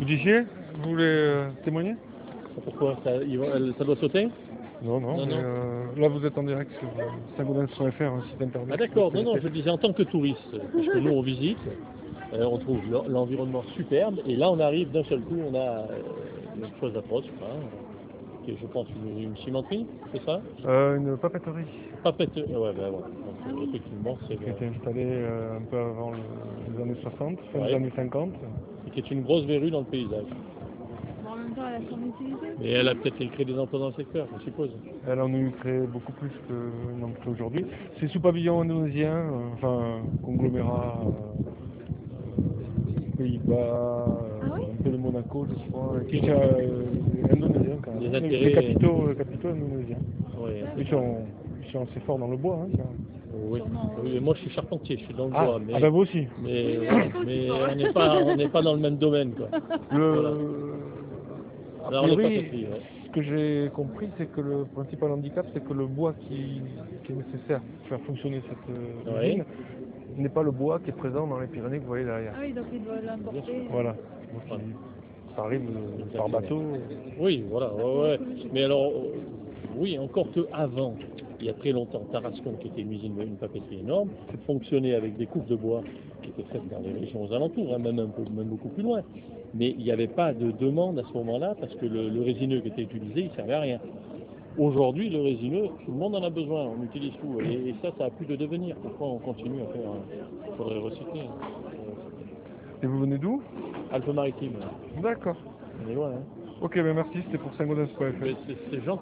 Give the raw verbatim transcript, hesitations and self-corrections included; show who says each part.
Speaker 1: disiez, vous voulez euh, témoigner?
Speaker 2: Pourquoi ça, il va- elle- ça doit sauter?
Speaker 1: Non, non,
Speaker 2: Non,
Speaker 1: mais
Speaker 2: non.
Speaker 1: euh, là vous êtes en direct sur euh, saint-gaudens point F R, un site internet.
Speaker 2: Ah d'accord,
Speaker 1: de
Speaker 2: non, non, je
Speaker 1: T V.
Speaker 2: disais en tant que touriste, parce que nous on visite, euh, on trouve l'en- l'environnement superbe, et là on arrive d'un seul coup, on a euh, une chose atroce, hein, qui est, je pense, une, une cimenterie, c'est ça?
Speaker 1: Euh, une papeterie
Speaker 2: Papette, euh, ouais, ben voilà, donc euh, effectivement, c'est
Speaker 1: qui a
Speaker 2: le-
Speaker 1: été installée euh, un peu avant le- les années soixante, fin
Speaker 2: ouais,
Speaker 1: des années cinquante.
Speaker 2: qui est une grosse verrue dans le paysage.
Speaker 3: Bon, en même temps, elle a son utilité.
Speaker 2: Mais elle a peut-être créé des emplois dans le secteur, je suppose.
Speaker 1: Elle en a eu créé beaucoup plus que non, qu'aujourd'hui. C'est sous pavillon indonésien, euh, enfin conglomérat euh, Pays-Bas, euh,
Speaker 3: Ah oui
Speaker 1: un peu de Monaco, je crois, et puis euh, indonésien quand même.
Speaker 2: Des
Speaker 1: Les-
Speaker 2: intérêts-
Speaker 1: Les capitaux, les capitaux indonésiens.
Speaker 2: Ouais.
Speaker 1: Ils sont, ils sont assez forts dans le bois. Hein, ça.
Speaker 2: Oui. Oui, mais moi je suis charpentier, je suis dans le
Speaker 1: Ah,
Speaker 2: bois, mais,
Speaker 1: ah bah vous aussi.
Speaker 2: mais, mais on n'est pas, on n'est pas dans le même domaine, quoi.
Speaker 1: Le,
Speaker 2: Voilà.
Speaker 1: a
Speaker 2: Alors, on est pas
Speaker 1: priori,
Speaker 2: compris, ouais.
Speaker 1: ce que j'ai compris, c'est que le principal handicap, c'est que le bois qui, qui est nécessaire pour faire fonctionner cette euh,
Speaker 2: Ouais.
Speaker 1: usine n'est pas le bois qui est présent dans les Pyrénées que vous voyez derrière.
Speaker 3: Ah oui, donc il doit l'importer.
Speaker 1: Voilà. Donc, il- ça arrive euh, par bateau.
Speaker 2: Oui, voilà, ouais, ouais. Mais alors, euh, oui, encore que avant, il y a très longtemps, Tarascon, qui était une usine, une papeterie énorme, fonctionnait avec des coupes de bois qui étaient faites dans les régions aux alentours, hein, même, un peu, même beaucoup plus loin. Mais il n'y avait pas de demande à ce moment-là parce que le, le résineux qui était utilisé, il ne servait à rien. Aujourd'hui, le résineux, tout le monde en a besoin, on utilise tout. Et, et ça, ça a plus de devenir. Pourquoi on continue à faire? Il faudrait recycler. Hein.
Speaker 1: Et vous venez d'où?
Speaker 2: Alpes-Maritimes,
Speaker 1: D'accord.
Speaker 2: on est loin. Hein.
Speaker 1: Ok, ben merci, c'était pour saint gaudens point F R.
Speaker 2: Mais c'est c'est gentil.